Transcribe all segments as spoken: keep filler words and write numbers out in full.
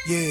Yeah.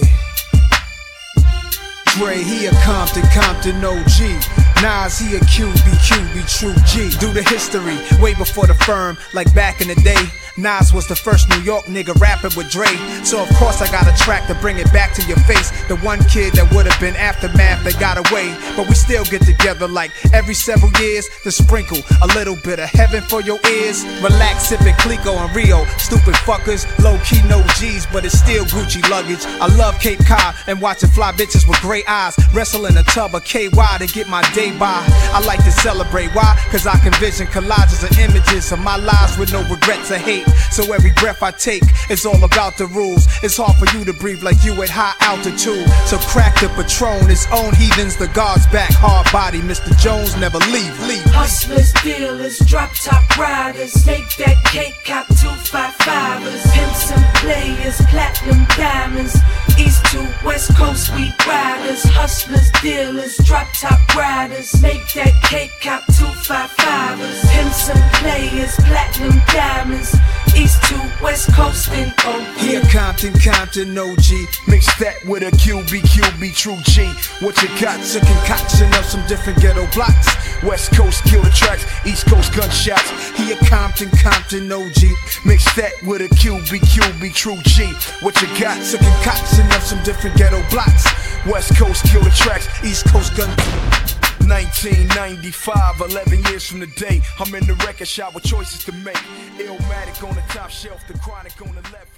Dre, he a Compton, Compton O G. Nas, he a Q B, Q B, true G. Do the history, way before the firm, like back in the day. Nas was the first New York nigga rapping with Dre. So of course I got a track to bring it back to your face. The one kid that would've been Aftermath that got away, but we still get together like every several years to sprinkle a little bit of heaven for your ears. Relax, sipping Clico and Rio. Stupid fuckers, low key no G's, but it's still Gucci luggage. I love Cape Cod and watching fly bitches with gray eyes wrestle in a tub of K Y to get my day by. I like to celebrate, why? Cause I can vision collages of images of my lives with no regrets or hate. So every breath I take is all about the rules. It's hard for you to breathe like you at high altitude. So crack the Patron, its own heathens, the guards back. Hard body, Mister Jones never leave, leave. Hustlers, dealers, drop top riders, make that cake, cop two five fivers. Pimps and players, platinum diamonds, east to west coast we riders. Hustlers, dealers, drop top riders, make that cake, cop two five fivers. Pimps and players, platinum diamonds, east to west coast and O G. Here Compton, Compton O G. Mix that with a Q B, Q B, true G. What you got? A concoction of some different ghetto blocks. West Coast killer tracks, East Coast gunshots. Here Compton, Compton O G. Mix that with a Q B, Q B, true G. What you got? A concoction of some different ghetto blocks. West Coast killer tracks, East Coast gun. nineteen ninety-five, eleven years from the day I'm in the record shop with choices to make. Illmatic on the top shelf, the Chronic on the left.